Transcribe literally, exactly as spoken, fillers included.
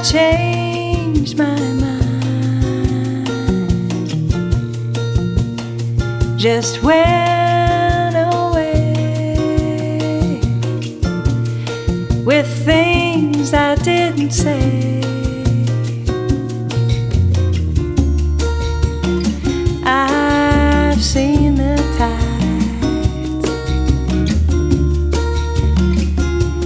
changed my mind. Just went away with things I didn't say.